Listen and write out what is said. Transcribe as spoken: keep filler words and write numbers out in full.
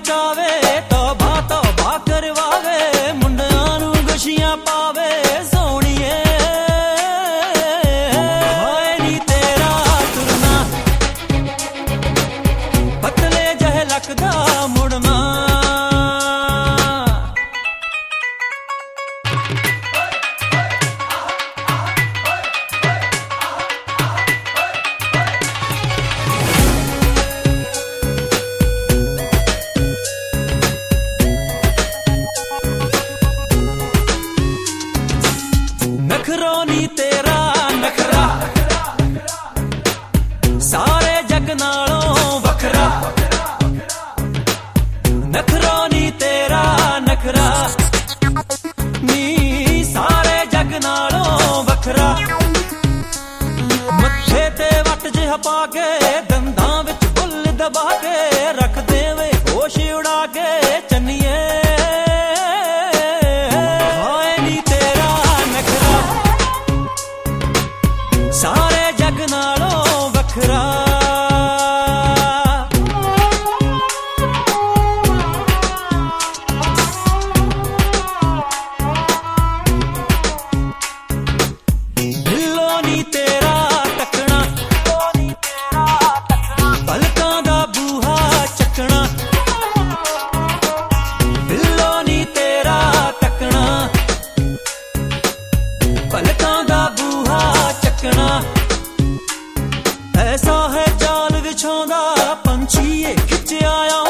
ਮਚਾਵੇ ਤੌਬਾ ਤੌਬਾ ਕਰਵਾਵੇ ਮੁੰਡਿਆਂ ਨੂੰ ਗਸ਼ੀਆਂ ਪਾਵੇ ਸੋਹਣੀਏ ਹਾਏ ਨੀ ਤੇਰਾ ਤੁਰਨਾ ਪਤਲੇ ਜਿਹੇ ਲੱਗਦਾ ਮੁੜਨਾ ਨਖਰੋ ਨੀ ਤੇਰਾ ਨਖਰਾ ਸਾਰੇ ਜੱਗ ਨਾਲੋਂ ਵੱਖਰਾ ਨਖਰੋ ਨੀ ਤੇਰਾ ਨਖਰਾ ਨੀ ਸਾਰੇ ਜੱਗ ਨਾਲੋਂ ਵੱਖਰਾ ਮੱਥੇ ਤੇ ਵੱਟ ਜਿਹਾ ਪਾ ਕੇ ਦੰਦਾਂ ਵਿੱਚ ਬੁੱਲ ਦਬਾ ਕੇ ਰੱਖ ਦੇਵੇ ਹੋਸ਼ ਉਡਾ ਕੇ ਚੰਨੀਏ ਸਾਰੇ ਜੱਗ ਨਾਲੋਂ ਵੱਖਰਾ ਢਿੱਲੋਂ ਨੀ ਤੇਰਾ ਟੱਕਣਾ ਪਲਕਾਂ ਦਾ ਬੂਹਾ ਚੱਕਣਾ ਢਿੱਲੋਂ ਨੀ ਤੇਰਾ ਟੱਕਣਾ ਪਲਕਾਂ ਦਾ ਬੂਹਾ ਚੱਕਣਾ ਐਸਾ ਹੈ ਜਾਲ ਵਿਛਾਉਂਦਾ ਪੰਛੀ ਏ ਖਿੱਚਿਆ